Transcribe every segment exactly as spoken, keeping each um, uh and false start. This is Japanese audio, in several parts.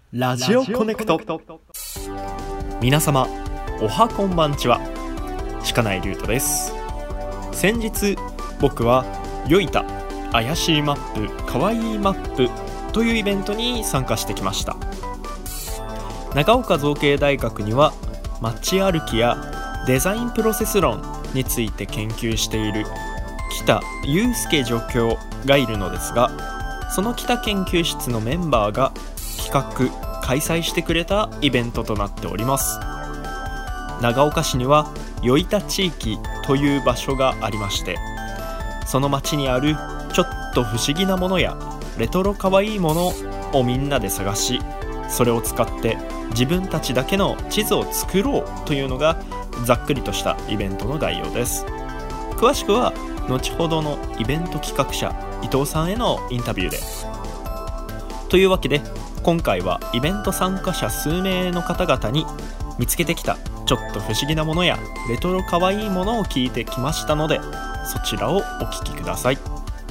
ラジオコネクト。皆様おはこんばんちは、鹿内龍斗です。先日僕はよいた怪しいマップかわいいマップというイベントに参加してきました。長岡造形大学には街歩きやデザインプロセス論について研究している北祐介助教がいるのですが、その北研究室のメンバーが企画開催してくれたイベントとなっております。長岡市にはよいた地域という場所がありまして、その町にあるちょっと不思議なものやレトロかわいいものをみんなで探し、それを使って自分たちだけの地図を作ろうというのがざっくりとしたイベントの概要です。詳しくは後ほどのイベント企画者伊藤さんへのインタビューで。というわけで今回はイベント参加者数名の方々に見つけてきたちょっと不思議なものやレトロかわいいものを聞いてきましたので、そちらをお聞きください。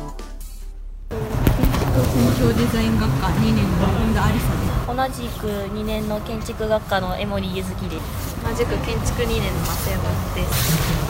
工業デザイン学科にねんの本田ありさです。 同じくにねんの建築学科の江森ゆずきです。 同じく建築にねんの増山です。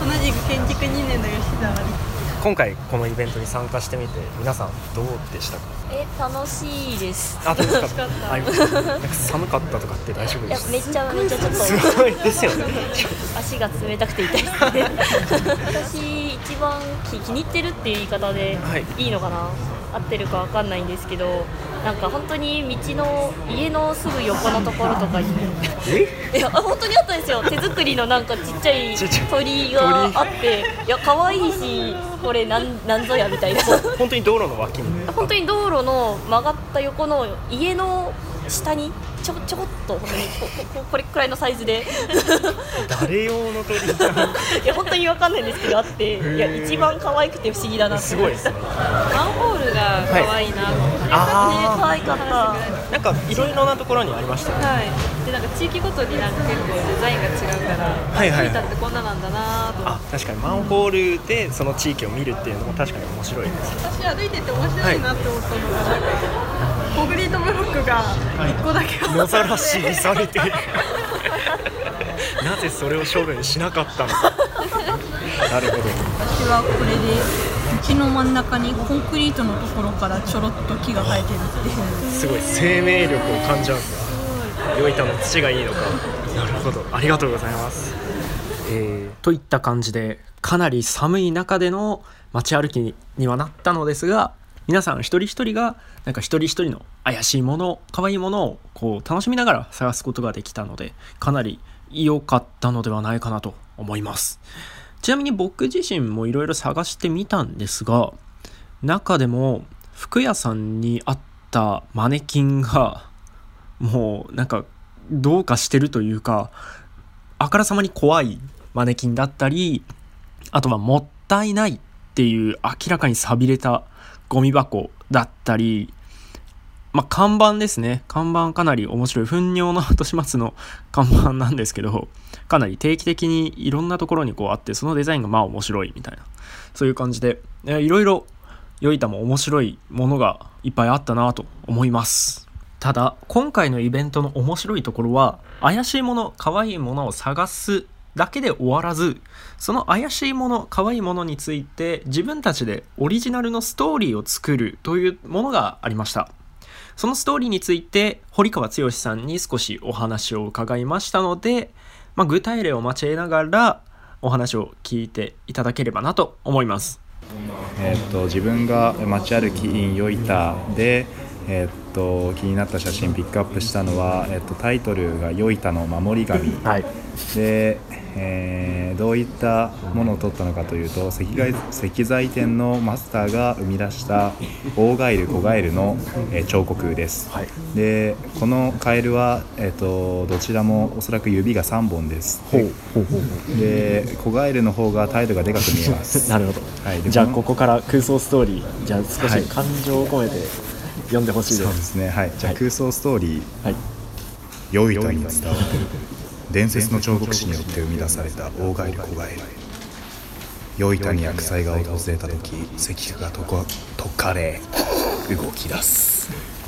同じく建築にねんの吉澤です。 今回このイベントに参加してみて皆さんどうでしたか？ え、楽しいです。 あ、楽しかった。あ、なんか寒かったとかって大丈夫でした？ いや、めっちゃめっちゃちょっとすごいですよね。 足が冷たくて痛いですね。私一番気に入ってるっていう言い方でいいのかな、はい、合ってるかわかんないんですけど、なんか本当に道の家のすぐ横のところとかにえいや本当にあったんですよ。手作りのなんかちっちゃい鳥があって、いや可愛いし、これなんなんぞやみたいな。 本当に道路の脇に本当に道路の曲がった横の家の下にちょちょこっと本当に こ, こ, これくらいのサイズで誰用の鳥いや本当に分かんないんですけどあって、いや一番可愛くて不思議だなって。 すごいですね。 マンホールが可愛いなと思って、 はい、あ可愛かった。 なんかいろいろなところにありましたね。 はい。でなんか地域ごとになんか結構デザインが違うから、はいはい、見たってこんななんだなと思って。 あ、確かにマンホールでその地域を見るっていうのも確かに面白いです。 私歩いてて面白いなって思ったのが、なんかコンクリートブロックがいっこだけあって、 野ざらしにされている。なぜそれを処分しなかったのか。なるほど。 私はこれで道の真ん中にコンクリートのところからちょろっと木が生えてるっていう、 すごい生命力を感じます。よいたの土がいいのか。なるほど、ありがとうございます。えー、といった感じでかなり寒い中での街歩き に, にはなったのですが、皆さん一人一人がなんか一人一人の怪しいもの、可愛いものをこう楽しみながら探すことができたので、かなり良かったのではないかなと思います。ちなみに僕自身もいろいろ探してみたんですが、中でも服屋さんにあったマネキンがもうなんかどうかしてるというか、あからさまに怖いマネキンだったり、あとはもったいないっていう明らかに寂れたゴミ箱だったり、まあ、看板ですね。看板かなり面白い糞尿の後始末の看板なんですけど、かなり定期的にいろんなところにこうあって、そのデザインがまあ面白いみたいな、そういう感じでいろいろよいたも面白いものがいっぱいあったなと思います。ただ今回のイベントの面白いところは、怪しいもの、可愛いものを探すだけで終わらず、その怪しいもの、可愛いものについて自分たちでオリジナルのストーリーを作るというものがありました。そのストーリーについて堀川剛さんに少しお話を伺いましたので、まあ、具体例を交えながらお話を聞いていただければなと思います。 えー、と自分が街歩き in よいたで、えー、と気になった写真ピックアップしたのは、えー、とタイトルがよいたの守り神、はい、で、えー、どういったものを撮ったのかというと、石材、石材店のマスターが生み出した大ガエル小ガエルの、えー、彫刻です、はい、でこのカエルは、えー、とどちらもおそらく指がさんぼんです。ほうほうほう。で小ガエルの方が態度がでかく見えます。 なるほど、はい、じゃあここから空想ストーリー、じゃあ少し感情を込めて、はい、読んでほしいです。 そうですね、はい、じゃあ空想ストーリー、はい、よいたに伝わる伝説の彫刻師によって生み出された大ガエル小ガエル。よいたに厄災が訪れた時、石化がとこ解かれ動き出す。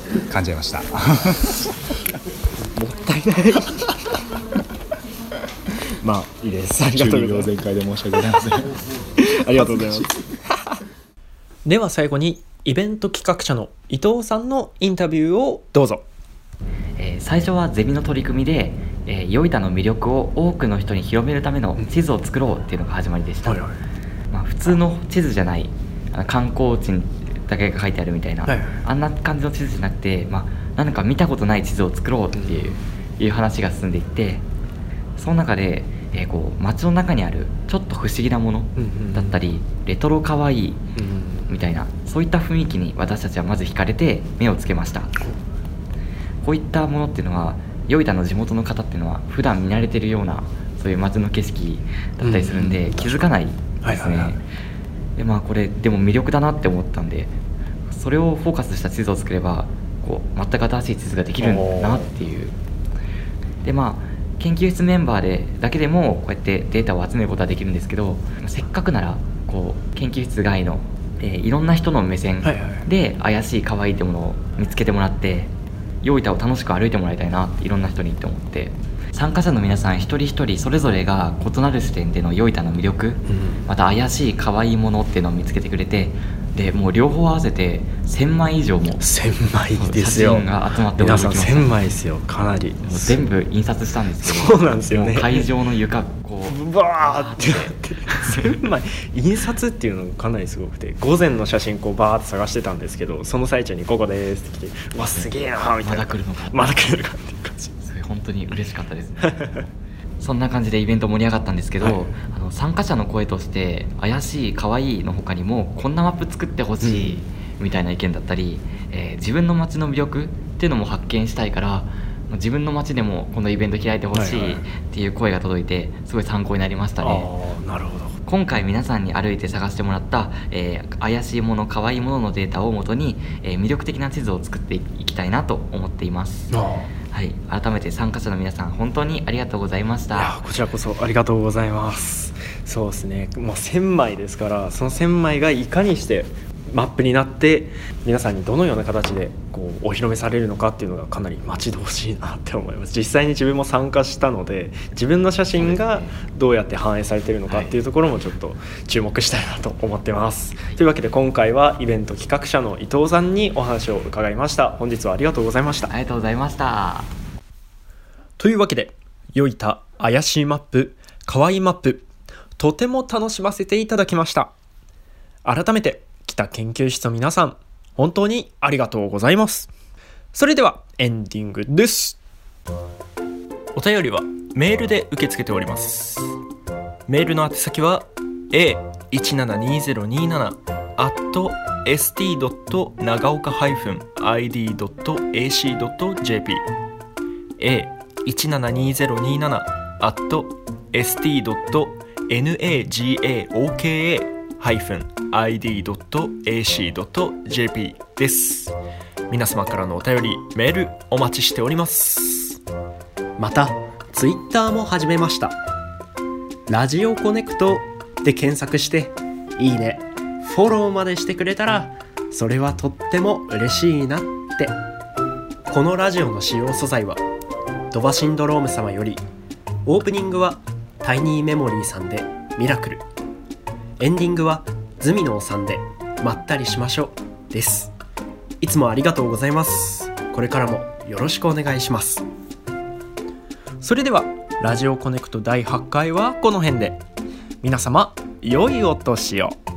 感じました。もったいないまあいいです。ありがとうございます。 全開で申し訳ございませんありがとうございますでは最後にイベント企画者の伊藤さんのインタビューをどうぞ。 えー、最初はゼミの取り組みで、えー、ヨイタの魅力を多くの人に広めるための地図を作ろうっていうのが始まりでした、 はいはい、 まあ、普通の地図じゃないあの観光地だけが書いてあるみたいな、はいはい、あんな感じの地図じゃなくて、まあ、何か見たことない地図を作ろうっていう、うん、いう話が進んでいって、その中で、えー、こう街の中にあるちょっと不思議なものだったり、うんうんうん、レトロかわいいみたいな、そういった雰囲気に私たちはまず惹かれて目をつけました。こういったものっていうのはヨイタの地元の方っていうのは普段見慣れてるようなそういう街の景色だったりするんで、うん、気づかないですね、はいはいはい、でまあこれでも魅力だなって思ったんで、それをフォーカスした地図を作ればこう全く新しい地図ができるんだなっていう。でまあ研究室メンバーでだけでもこうやってデータを集めることはできるんですけど、せっかくならこう研究室外の、えー、いろんな人の目線で怪しい可愛いってものを見つけてもらって、ヨイタを楽しく歩いてもらいたいなっていろんな人にって思って、参加者の皆さん一人一人それぞれが異なる視点でのヨイタの魅力、うん、また怪しい可愛いものっていうのを見つけてくれて、でもう両方合わせてせんまい以上もせんまいですよ。 写真が集まって皆さんせんまいですよ。かなり全部印刷したんですけど、 そうなんですよね。 会場の床こうバーってなってせんまい印刷っていうのがかなりすごくて、午前の写真こうバーって探してたんですけど、その最中にここですって来て、うわすげえなみたいな、 まだ来るのかまだ来るのかっていう感じ、 それ本当に嬉しかったですねそんな感じでイベント盛り上がったんですけど、はい、あの参加者の声として怪しい可愛いの他にもこんなマップ作ってほしいみたいな意見だったり、えー、自分の街の魅力っていうのも発見したいから自分の街でもこのイベント開いてほしいっていう声が届いて、すごい参考になりましたね。 あ、なるほど。 今回皆さんに歩いて探してもらった、えー、怪しいもの可愛いもののデータをもとに、えー、魅力的な地図を作っていきたいなと思っています。はい、改めて参加者の皆さん本当にありがとうございました。 いやこちらこそありがとうございます。そうですね、もうせんまいですから、そのせんまいがいかにしてマップになって皆さんにどのような形でこうお披露目されるのかっていうのがかなり待ち遠しいなって思います。実際に自分も参加したので、自分の写真がどうやって反映されているのかっていうところもちょっと注目したいなと思ってます、はい、というわけで今回はイベント企画者の伊藤さんにお話を伺いました。本日はありがとうございました。 ありがとうございました。 というわけでヨイタ怪しいマップかわいいマップ、とても楽しませていただきました。改めて北研究室の皆さん本当にありがとうございます。それではエンディングです。 お便りはメールで受け付けております。メールの宛先は エーいちななにゼロになな アット エスティー ドット 長岡 アイディー ドット エーシー ドット ジェーピー エーいちななにゼロになな アット エスティー ドット ナガオカ アイディー ドット エーシー ドット ジェーピー です。皆様からのお便りメールお待ちしております。 またツイッターも始めました。ラジオコネクトで検索していいねフォローまでしてくれたらそれはとっても嬉しいなって。このラジオの使用素材はドバシンドローム様より、オープニングはタイニーメモリーさんでミラクル、エンディングはズミノーさんでまったりしましょうです。いつもありがとうございます。これからもよろしくお願いします。それではラジオコネクトだいはちかいはこの辺で。皆様良いお年を。